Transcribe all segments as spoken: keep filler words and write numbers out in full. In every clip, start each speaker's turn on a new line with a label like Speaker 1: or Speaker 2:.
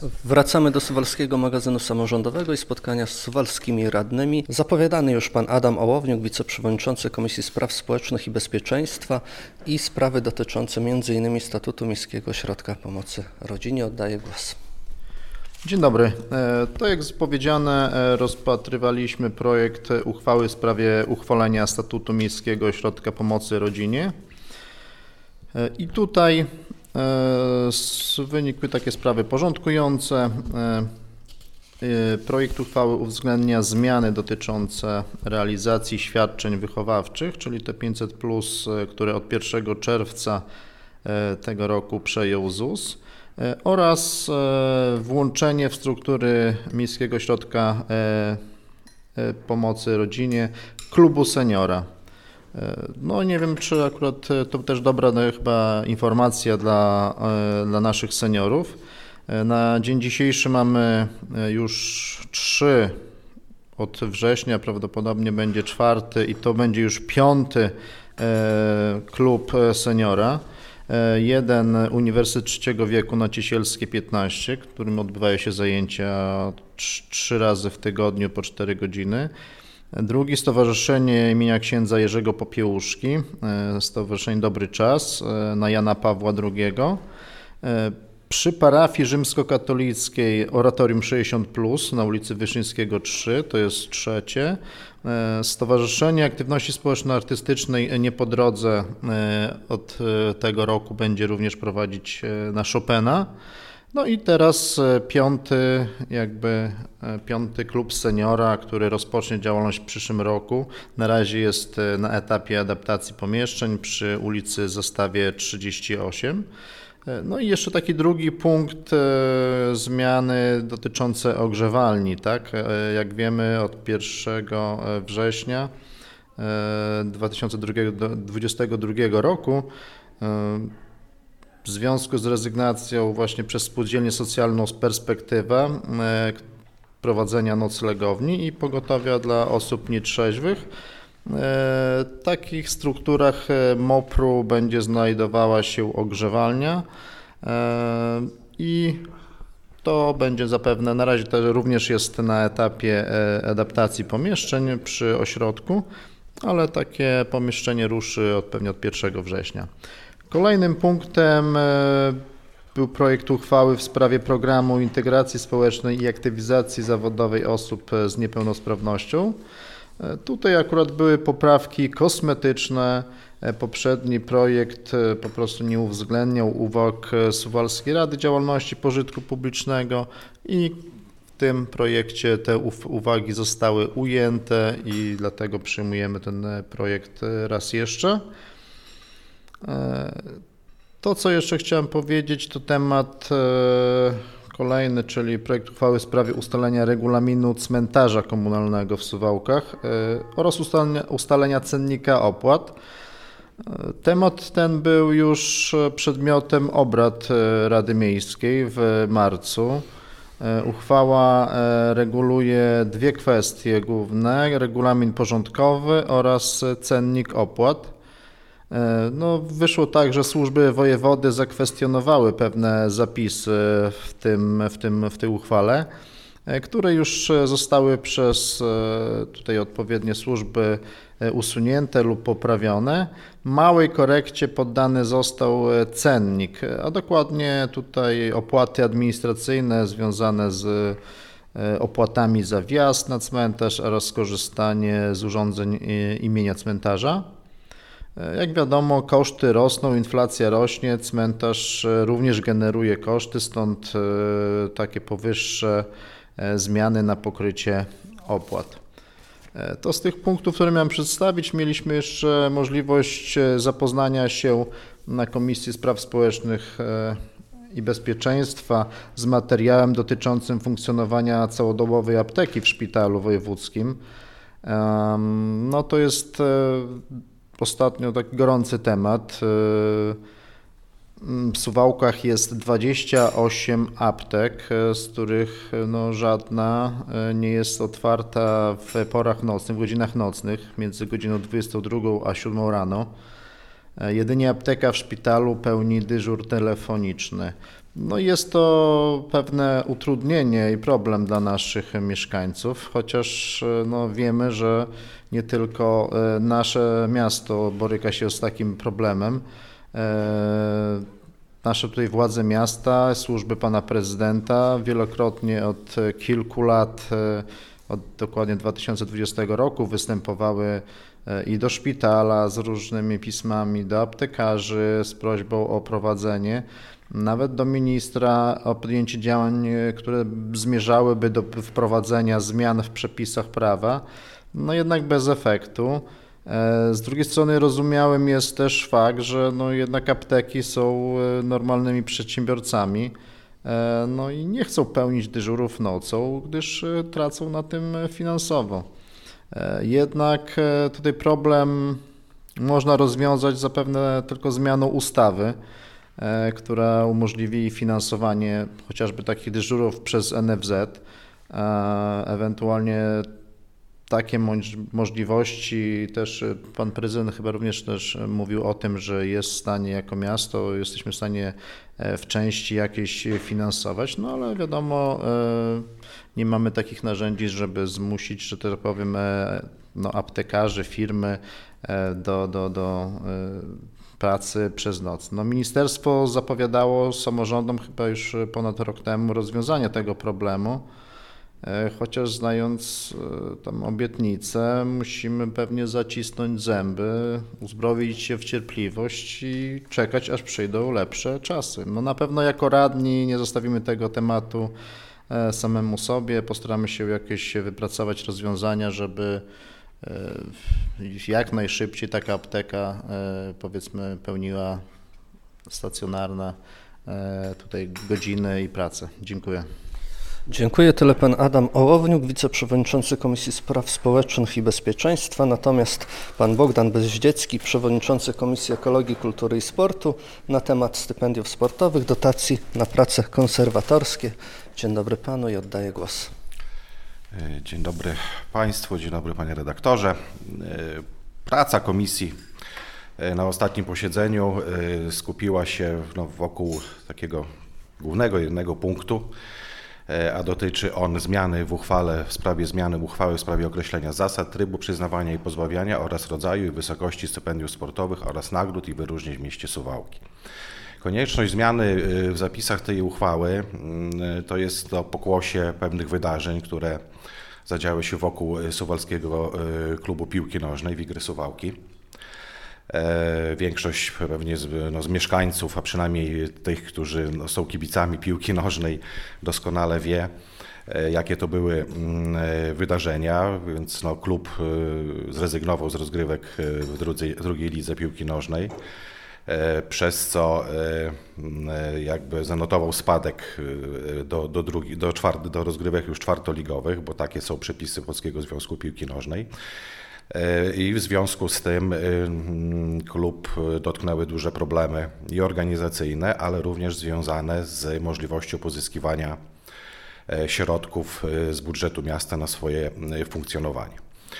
Speaker 1: Wracamy do Suwalskiego Magazynu Samorządowego i spotkania z suwalskimi radnymi. Zapowiadany już pan Adam Ołowniuk, wiceprzewodniczący Komisji Spraw Społecznych i Bezpieczeństwa i sprawy dotyczące między innymi statutu Miejskiego Ośrodka Pomocy Rodzinie. Oddaję głos.
Speaker 2: Dzień dobry. Tak jak powiedziane, rozpatrywaliśmy projekt uchwały w sprawie uchwalenia statutu Miejskiego Ośrodka Pomocy Rodzinie. I tutaj wynikły takie sprawy porządkujące. Projekt uchwały uwzględnia zmiany dotyczące realizacji świadczeń wychowawczych, czyli te pięćset plus, które od pierwszego czerwca tego roku przejął Z U S, oraz włączenie w struktury Miejskiego Ośrodka Pomocy Rodzinie klubu seniora. No nie wiem, czy akurat to też dobra no, chyba informacja dla, dla naszych seniorów. Na dzień dzisiejszy mamy już trzy, od września prawdopodobnie będzie czwarty i to będzie już piąty klub seniora. Jeden Uniwersytet Trzeciego Wieku na Ciesielskie piętnaście, którym odbywają się zajęcia trzy razy w tygodniu po cztery godziny. Drugi Stowarzyszenie imienia księdza Jerzego Popiełuszki, Stowarzyszenie Dobry Czas na Jana Pawła drugiego. Przy parafii rzymskokatolickiej Oratorium sześćdziesiąt plus na ulicy Wyszyńskiego trzy, to jest trzecie. Stowarzyszenie Aktywności Społeczno-Artystycznej Nie po drodze od tego roku będzie również prowadzić na Chopina. No i teraz piąty, jakby piąty klub seniora, który rozpocznie działalność w przyszłym roku. Na razie jest na etapie adaptacji pomieszczeń przy ulicy Zastawie trzydzieści osiem. No i jeszcze taki drugi punkt, e, zmiany dotyczące ogrzewalni, tak? E, jak wiemy, od pierwszego września e, dwa tysiące dwudziestego drugiego roku e, w związku z rezygnacją właśnie przez spółdzielnię socjalną z Perspektywa e, prowadzenia noclegowni i pogotowia dla osób nietrzeźwych, w takich strukturach MOPR-u będzie znajdowała się ogrzewalnia i to będzie zapewne, na razie to również jest na etapie adaptacji pomieszczeń przy ośrodku, ale takie pomieszczenie ruszy od, pewnie od pierwszego września. Kolejnym punktem był projekt uchwały w sprawie programu integracji społecznej i aktywizacji zawodowej osób z niepełnosprawnością. Tutaj akurat były poprawki kosmetyczne. Poprzedni projekt po prostu nie uwzględniał uwag Suwalskiej Rady Działalności Pożytku Publicznego i w tym projekcie te uwagi zostały ujęte i dlatego przyjmujemy ten projekt raz jeszcze. To, co jeszcze chciałem powiedzieć, to temat kolejny, czyli projekt uchwały w sprawie ustalenia regulaminu cmentarza komunalnego w Suwałkach oraz ustalenia, ustalenia cennika opłat. Temat ten był już przedmiotem obrad Rady Miejskiej w marcu. Uchwała reguluje dwie kwestie główne: regulamin porządkowy oraz cennik opłat. No, wyszło tak, że służby wojewody zakwestionowały pewne zapisy w, tym, w, tym, w tej uchwale, które już zostały przez tutaj odpowiednie służby usunięte lub poprawione. Małej korekcie poddany został cennik, a dokładnie tutaj opłaty administracyjne związane z opłatami za wjazd na cmentarz oraz skorzystanie z urządzeń imienia cmentarza. Jak wiadomo, koszty rosną, inflacja rośnie, cmentarz również generuje koszty, stąd takie powyższe zmiany na pokrycie opłat. To z tych punktów, które miałem przedstawić, mieliśmy jeszcze możliwość zapoznania się na Komisji Spraw Społecznych i Bezpieczeństwa z materiałem dotyczącym funkcjonowania całodobowej apteki w szpitalu wojewódzkim. No to jest ostatnio taki gorący temat. W Suwałkach jest dwadzieścia osiem aptek, z których no, żadna nie jest otwarta w porach nocnych, w godzinach nocnych, między godziną dwudziestą drugą a siódmą rano. Jedynie apteka w szpitalu pełni dyżur telefoniczny. No jest to pewne utrudnienie i problem dla naszych mieszkańców, chociaż no wiemy, że nie tylko nasze miasto boryka się z takim problemem. Nasze tutaj władze miasta, służby pana prezydenta wielokrotnie od kilku lat, od dokładnie dwa tysiące dwudziestego roku występowały i do szpitala z różnymi pismami, do aptekarzy z prośbą o prowadzenie, nawet do ministra o podjęcie działań, które zmierzałyby do wprowadzenia zmian w przepisach prawa, no jednak bez efektu. Z drugiej strony rozumiałym jest też fakt, że no jednak apteki są normalnymi przedsiębiorcami, no i nie chcą pełnić dyżurów nocą, gdyż tracą na tym finansowo. Jednak tutaj problem można rozwiązać zapewne tylko zmianą ustawy, która umożliwi finansowanie chociażby takich dyżurów przez N F Z, ewentualnie takie możliwości. Też pan prezydent chyba również też mówił o tym, że jest w stanie jako miasto, jesteśmy w stanie w części jakieś finansować, no ale wiadomo, nie mamy takich narzędzi, żeby zmusić, że tak powiem, no, aptekarzy, firmy do, do, do pracy przez noc. No, ministerstwo zapowiadało samorządom chyba już ponad rok temu rozwiązanie tego problemu. Chociaż znając tam obietnicę, musimy pewnie zacisnąć zęby, uzbroić się w cierpliwość i czekać, aż przyjdą lepsze czasy. No na pewno jako radni nie zostawimy tego tematu samemu sobie, postaramy się jakieś wypracować rozwiązania, żeby jak najszybciej taka apteka, powiedzmy, pełniła stacjonarne tutaj godziny i pracę. Dziękuję.
Speaker 1: Dziękuję. Tyle pan Adam Ołowniuk, wiceprzewodniczący Komisji Spraw Społecznych i Bezpieczeństwa, natomiast pan Bogdan Bezździecki, przewodniczący Komisji Ekologii, Kultury i Sportu na temat stypendiów sportowych, dotacji na prace konserwatorskie. Dzień dobry panu i oddaję głos.
Speaker 3: Dzień dobry państwu, dzień dobry panie redaktorze. Praca komisji na ostatnim posiedzeniu skupiła się no, wokół takiego głównego jednego punktu, a dotyczy on zmiany w uchwale w sprawie zmiany uchwały w sprawie określenia zasad, trybu przyznawania i pozbawiania oraz rodzaju i wysokości stypendiów sportowych oraz nagród i wyróżnień w mieście Suwałki. Konieczność zmiany w zapisach tej uchwały to jest to pokłosie pewnych wydarzeń, które zadziały się wokół Suwalskiego Klubu Piłki Nożnej Wigry Suwałki. Większość pewnie z, no, z mieszkańców, a przynajmniej tych, którzy no, są kibicami piłki nożnej, doskonale wie, jakie to były wydarzenia, więc no, klub zrezygnował z rozgrywek w drugiej, drugiej lidze piłki nożnej, przez co jakby zanotował spadek do, do, drugi, do, czwart, do rozgrywek już czwartoligowych, bo takie są przepisy Polskiego Związku Piłki Nożnej. I w związku z tym klub dotknęły duże problemy i organizacyjne, ale również związane z możliwością pozyskiwania środków z budżetu miasta na swoje funkcjonowanie.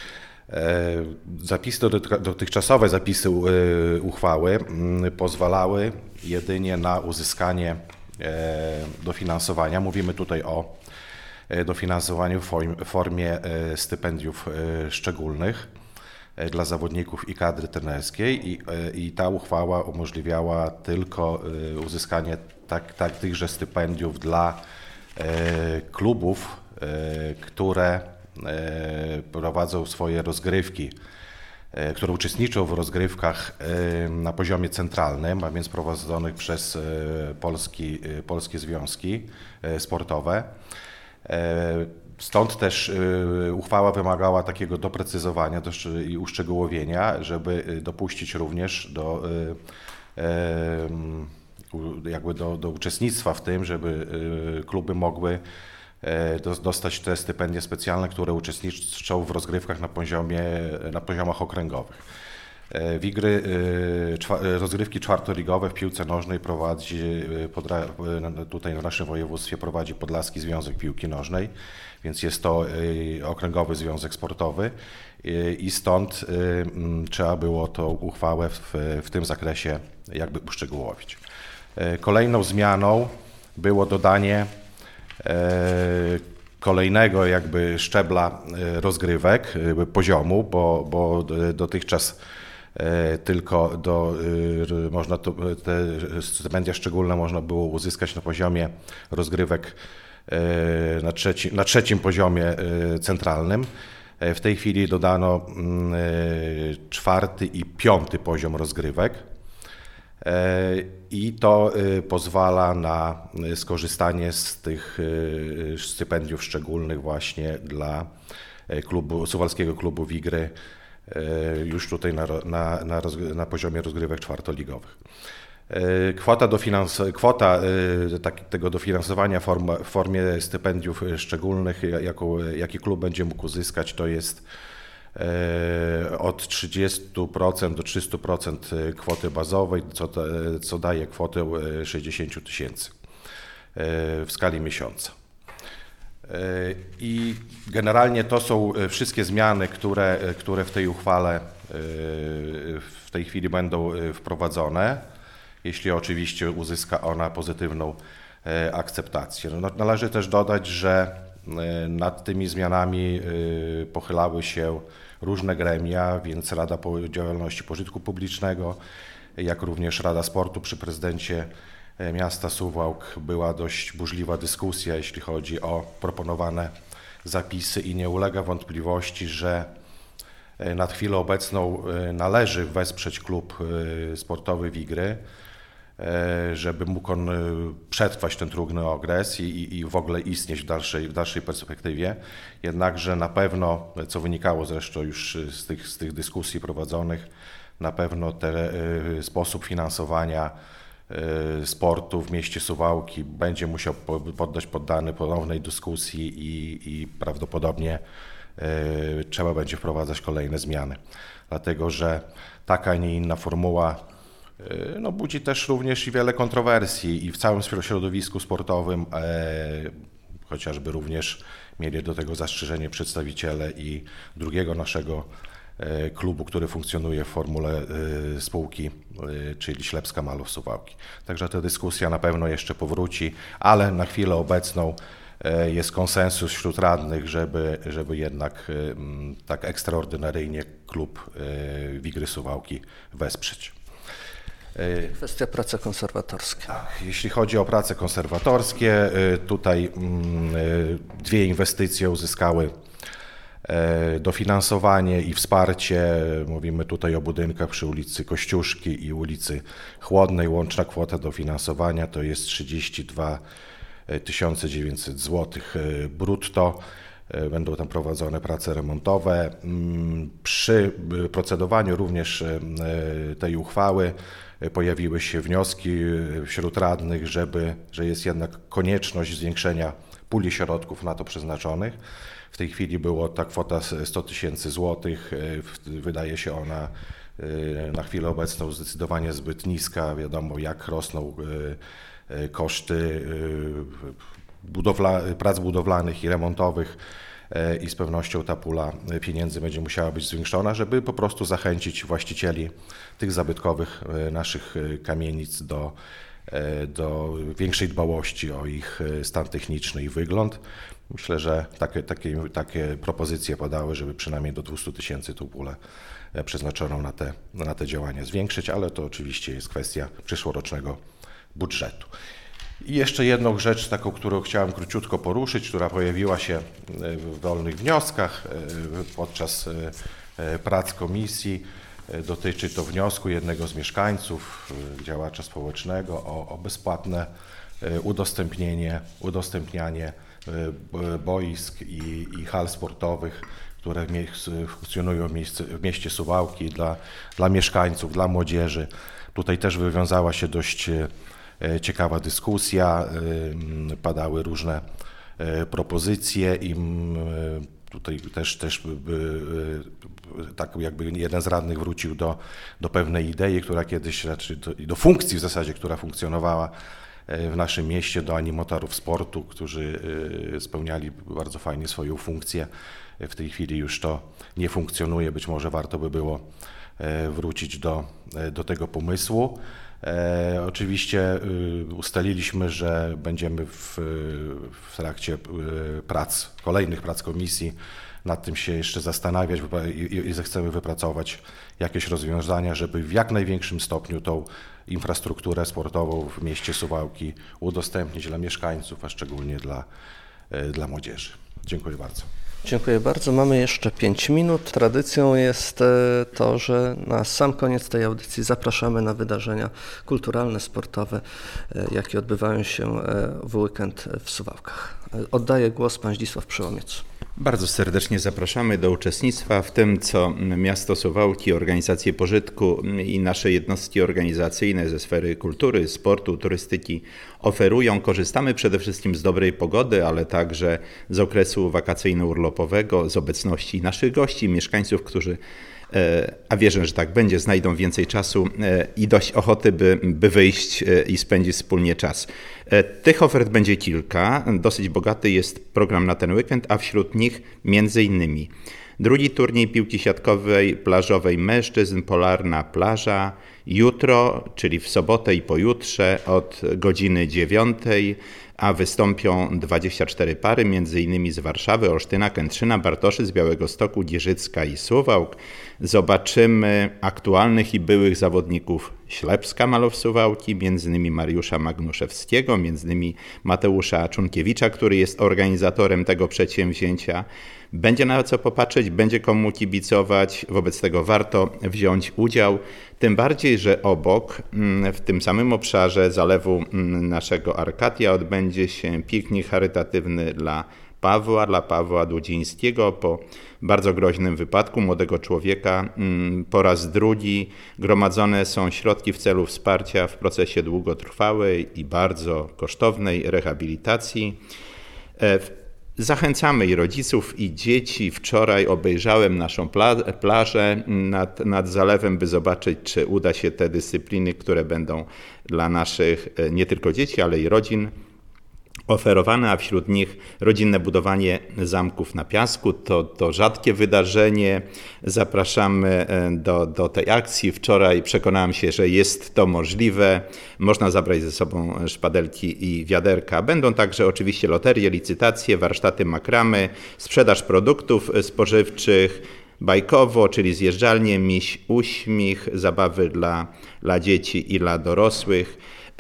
Speaker 3: Zapisy, dotychczasowe zapisy uchwały pozwalały jedynie na uzyskanie dofinansowania. Mówimy tutaj o dofinansowaniu w formie stypendiów szczególnych dla zawodników i kadry trenerskiej i, i ta uchwała umożliwiała tylko uzyskanie tak, tak, tychże stypendiów dla klubów, które prowadzą swoje rozgrywki, które uczestniczą w rozgrywkach na poziomie centralnym, a więc prowadzonych przez Polski, polskie związki sportowe. Stąd też uchwała wymagała takiego doprecyzowania i uszczegółowienia, żeby dopuścić również do, jakby do, do uczestnictwa w tym, żeby kluby mogły dostać te stypendia specjalne, które uczestniczą w rozgrywkach na poziomie, na poziomach okręgowych. Wigry, rozgrywki czwartoligowe w piłce nożnej prowadzi, tutaj w naszym województwie prowadzi Podlaski Związek Piłki Nożnej, więc jest to okręgowy związek sportowy i stąd trzeba było tą uchwałę w, w tym zakresie jakby uszczegółowić. Kolejną zmianą było dodanie kolejnego jakby szczebla rozgrywek, poziomu, bo, bo dotychczas tylko do, można to, te stypendia szczególne można było uzyskać na poziomie rozgrywek na, trzeci, na trzecim poziomie centralnym. W tej chwili dodano czwarty i piąty poziom rozgrywek i to pozwala na skorzystanie z tych stypendiów szczególnych właśnie dla klubu, Suwalskiego Klubu Wigry już tutaj na, na, na, na poziomie rozgrywek czwartoligowych. Kwota, dofinans, kwota tak, tego dofinansowania form, w formie stypendiów szczególnych, jaką, jaki klub będzie mógł uzyskać, to jest od trzydziestu procent do trzystu procent kwoty bazowej, co, co daje kwotę sześćdziesiąt tysięcy w skali miesiąca. I generalnie to są wszystkie zmiany, które, które w tej uchwale w tej chwili będą wprowadzone, jeśli oczywiście uzyska ona pozytywną akceptację. Należy też dodać, że nad tymi zmianami pochylały się różne gremia, więc Rada Działalności Pożytku Publicznego, jak również Rada Sportu przy prezydencie miasta Suwałk. Była dość burzliwa dyskusja, jeśli chodzi o proponowane zapisy i nie ulega wątpliwości, że na chwilę obecną należy wesprzeć klub sportowy Wigry, żeby mógł on przetrwać ten trudny okres i, i w ogóle istnieć w dalszej, w dalszej perspektywie. Jednakże na pewno, co wynikało zresztą już z tych, z tych dyskusji prowadzonych, na pewno ten sposób finansowania sportu w mieście Suwałki będzie musiał poddać poddany ponownej dyskusji i, i prawdopodobnie trzeba będzie wprowadzać kolejne zmiany. Dlatego, że taka, a nie inna formuła no, budzi też również i wiele kontrowersji i w całym środowisku sportowym, e, chociażby również mieli do tego zastrzeżenie przedstawiciele i drugiego naszego e, klubu, który funkcjonuje w formule e, spółki, e, czyli Ślepska Malów Suwałki. Także ta dyskusja na pewno jeszcze powróci, ale na chwilę obecną e, jest konsensus wśród radnych, żeby, żeby jednak e, tak ekstraordynaryjnie klub e, Wigry Suwałki wesprzeć.
Speaker 1: Kwestia prace konserwatorskie.
Speaker 3: Tak, jeśli chodzi o prace konserwatorskie, tutaj dwie inwestycje uzyskały dofinansowanie i wsparcie. Mówimy tutaj o budynkach przy ulicy Kościuszki i ulicy Chłodnej. Łączna kwota dofinansowania to jest trzydzieści dwa tysiące dziewięćset złotych brutto. Będą tam prowadzone prace remontowe. Przy procedowaniu również tej uchwały pojawiły się wnioski wśród radnych, żeby, że jest jednak konieczność zwiększenia puli środków na to przeznaczonych. W tej chwili była ta kwota sto tysięcy złotych. Wydaje się ona na chwilę obecną zdecydowanie zbyt niska. Wiadomo, jak rosną koszty budowla, prac budowlanych i remontowych i z pewnością ta pula pieniędzy będzie musiała być zwiększona, żeby po prostu zachęcić właścicieli tych zabytkowych naszych kamienic do, do większej dbałości o ich stan techniczny i wygląd. Myślę, że takie, takie, takie propozycje padały, żeby przynajmniej do dwieście tysięcy tą pulę przeznaczoną na te, na te działania zwiększyć, ale to oczywiście jest kwestia przyszłorocznego budżetu. I jeszcze jedną rzecz, taką, którą chciałem króciutko poruszyć, która pojawiła się w dolnych wnioskach podczas prac komisji. Dotyczy to wniosku jednego z mieszkańców, działacza społecznego o, o bezpłatne udostępnienie, udostępnianie boisk i, i hal sportowych, które funkcjonują w, miejsce, w mieście Suwałki dla, dla mieszkańców, dla młodzieży. Tutaj też wywiązała się dość ciekawa dyskusja, padały różne propozycje i tutaj też, też tak jakby jeden z radnych wrócił do, do pewnej idei, która kiedyś, znaczy do, do funkcji w zasadzie, która funkcjonowała w naszym mieście, do animatorów sportu, którzy spełniali bardzo fajnie swoją funkcję. W tej chwili już to nie funkcjonuje, być może warto by było wrócić do, do tego pomysłu. E, oczywiście y, ustaliliśmy, że będziemy w, w trakcie y, prac, kolejnych prac komisji nad tym się jeszcze zastanawiać i, i, i zechcemy wypracować jakieś rozwiązania, żeby w jak największym stopniu tą infrastrukturę sportową w mieście Suwałki udostępnić dla mieszkańców, a szczególnie dla, y, dla młodzieży. Dziękuję bardzo.
Speaker 1: Dziękuję bardzo. Mamy jeszcze pięć minut. Tradycją jest to, że na sam koniec tej audycji zapraszamy na wydarzenia kulturalne, sportowe, jakie odbywają się w weekend w Suwałkach. Oddaję głos pan Zdzisław Przełomiec.
Speaker 4: Bardzo serdecznie zapraszamy do uczestnictwa w tym, co miasto Suwałki, organizacje pożytku i nasze jednostki organizacyjne ze sfery kultury, sportu, turystyki oferują. Korzystamy przede wszystkim z dobrej pogody, ale także z okresu wakacyjno-urlopowego, z obecności naszych gości, mieszkańców, którzy, a wierzę, że tak będzie, znajdą więcej czasu i dość ochoty, by, by wyjść i spędzić wspólnie czas. Tych ofert będzie kilka. Dosyć bogaty jest program na ten weekend, a wśród nich między innymi drugi turniej piłki siatkowej plażowej mężczyzn, Polarna Plaża. Jutro, czyli w sobotę i pojutrze od godziny dziewiątej, a wystąpią dwadzieścia cztery pary, między innymi z Warszawy, Olsztyna, Kętrzyna, Bartoszyc, Białegostoku, Giżycka i Suwałk. Zobaczymy aktualnych i byłych zawodników Ślepska Malow Suwałki, między innymi Mariusza Magnuszewskiego, między innymi Mateusza Czunkiewicza, który jest organizatorem tego przedsięwzięcia. Będzie na co popatrzeć, będzie komu kibicować, wobec tego warto wziąć udział. Tym bardziej, że obok, w tym samym obszarze zalewu naszego Arkadia odbędzie się piknik charytatywny dla Pawła, dla Pawła Dudzińskiego. Po bardzo groźnym wypadku młodego człowieka po raz drugi gromadzone są środki w celu wsparcia w procesie długotrwałej i bardzo kosztownej rehabilitacji. Zachęcamy i rodziców, i dzieci. Wczoraj obejrzałem naszą pla- plażę nad, nad zalewem, by zobaczyć, czy uda się te dyscypliny, które będą dla naszych nie tylko dzieci, ale i rodzin oferowane, a wśród nich rodzinne budowanie zamków na piasku. To, to rzadkie wydarzenie. Zapraszamy do, do tej akcji. Wczoraj przekonałem się, że jest to możliwe. Można zabrać ze sobą szpadelki i wiaderka. Będą także oczywiście loterie, licytacje, warsztaty makramy, sprzedaż produktów spożywczych, bajkowo, czyli zjeżdżalnie, miś uśmich, zabawy dla, dla dzieci i dla dorosłych.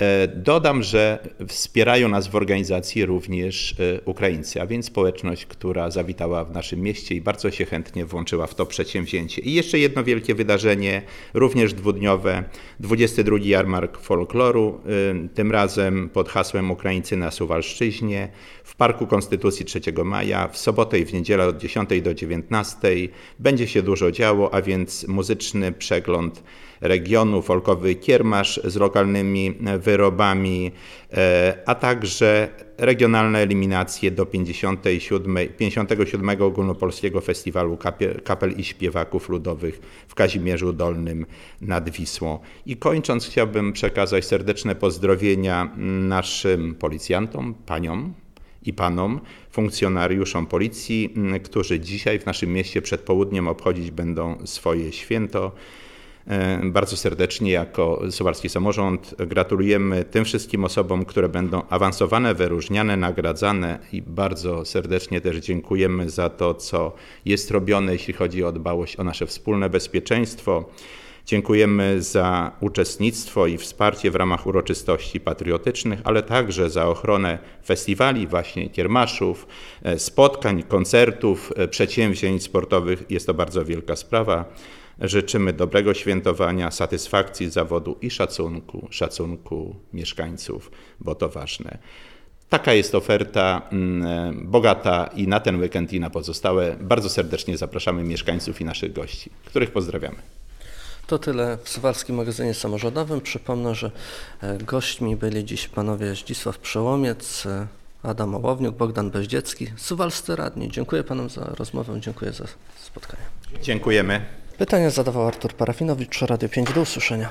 Speaker 4: Dodam, że wspierają nas w organizacji również Ukraińcy, a więc społeczność, która zawitała w naszym mieście i bardzo się chętnie włączyła w to przedsięwzięcie. I jeszcze jedno wielkie wydarzenie, również dwudniowe, dwudziesty drugi Jarmark Folkloru, tym razem pod hasłem Ukraińcy na Suwalszczyźnie, w Parku Konstytucji trzeciego maja, w sobotę i w niedzielę od dziesiątej do dziewiętnastej. Będzie się dużo działo, a więc muzyczny przegląd regionu, folkowy kiermasz z lokalnymi wyrobami, a także regionalne eliminacje do pięćdziesiątego siódmego Ogólnopolskiego Festiwalu Kapel i Śpiewaków Ludowych w Kazimierzu Dolnym nad Wisłą. I kończąc, chciałbym przekazać serdeczne pozdrowienia naszym policjantom, paniom i panom, funkcjonariuszom policji, którzy dzisiaj w naszym mieście przed południem obchodzić będą swoje święto. Bardzo serdecznie jako Suwalski Samorząd gratulujemy tym wszystkim osobom, które będą awansowane, wyróżniane, nagradzane i bardzo serdecznie też dziękujemy za to, co jest robione, jeśli chodzi o dbałość o nasze wspólne bezpieczeństwo. Dziękujemy za uczestnictwo i wsparcie w ramach uroczystości patriotycznych, ale także za ochronę festiwali, właśnie kiermaszów, spotkań, koncertów, przedsięwzięć sportowych. Jest to bardzo wielka sprawa. Życzymy dobrego świętowania, satysfakcji z zawodu i szacunku, szacunku mieszkańców, bo to ważne. Taka jest oferta bogata i na ten weekend, i na pozostałe. Bardzo serdecznie zapraszamy mieszkańców i naszych gości, których pozdrawiamy.
Speaker 1: To tyle w Suwalskim Magazynie Samorządowym. Przypomnę, że gośćmi byli dziś panowie Zdzisław Przełomiec, Adam Ołowniuk, Bogdan Beździecki, suwalscy radni. Dziękuję panom za rozmowę, dziękuję za spotkanie.
Speaker 4: Dziękujemy.
Speaker 1: Pytania zadawał Artur Parafinowicz, Radio pięć. Do usłyszenia.